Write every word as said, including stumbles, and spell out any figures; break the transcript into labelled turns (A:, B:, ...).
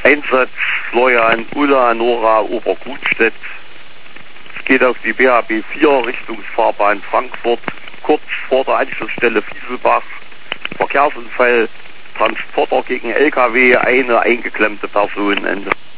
A: Einsatz Florian Ulla Nora Obergutstedt. Es geht auf die B H B vier Richtungsfahrbahn Frankfurt, kurz vor der Anschlussstelle Fieselbach. Verkehrsunfall, Transporter gegen L K W, eine eingeklemmte Person, Ende.